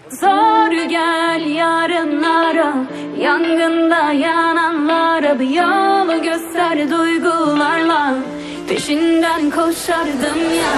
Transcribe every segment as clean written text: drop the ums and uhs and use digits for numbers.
Zor gel yarınlara, yangında yananlara bir yolu göster duygularla. Peşinden koşardım ya.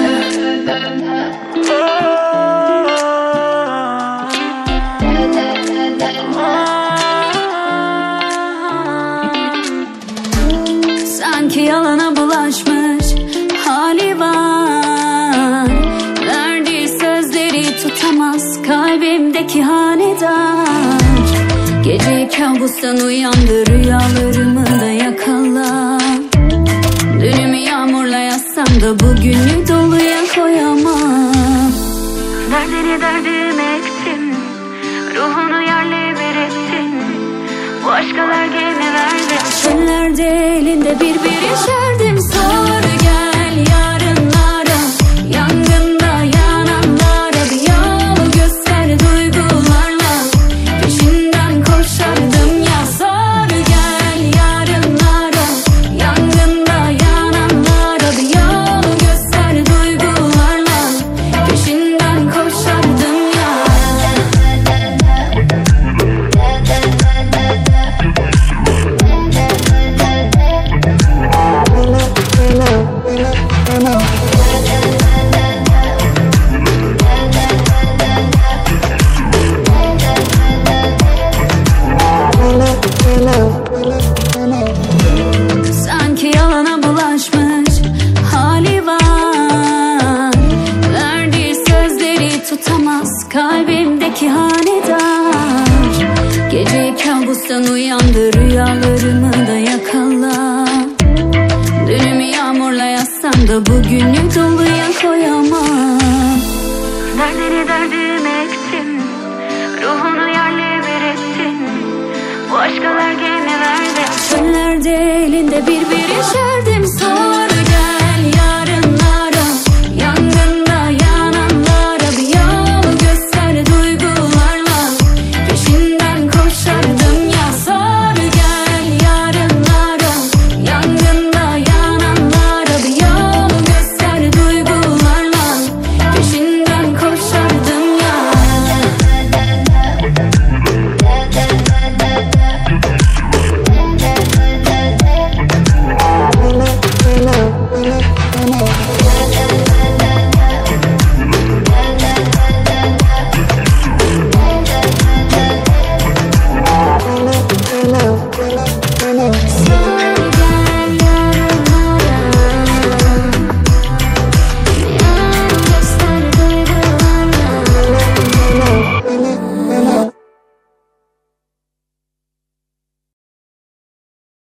Sanki yalana bulaşmış hali var. Verdiği sözleri tutamaz kalbimdeki hanedar. Gece kabustan uyandı, rüyalarımı da yakalar. Dünümü yağmurla yazsam da bugünü doluya koyamam. Derdini derdime ettin, ruhunu yerle bir ettin. Bu aşkalar gene verdi. Çöllerde elinde bir içerdim. Sor gel yarınlara, yangında yananlara bir yol göster duygularla. Peşinden koşardım ya. Sor gel yarınlara, yangında yananlara bir yol göster duygularla. Peşinden koşardım ya. Sanki yalana bulaşmış hali var. Verdiği sözleri tutamaz kalbimdeki hanedar. Gece kabustan uyandı, rüyalarımı da yakalar. Dünümü yağmurla yazsam da bugünü doluya koyamam. Derdini derdime ettin, ruhunu yerle bir ettin. Bu aşkalar gene verdi. Çöllerde elinde bir içerdim. Sor gel yarınlara, yangında yananlara bir yol göster duygularla. Peşinden koşardım ya. Sor gel yarınlara, yangında yananlara bir yol göster duygularla. Peşinden koşardım ya. Göster duygularla.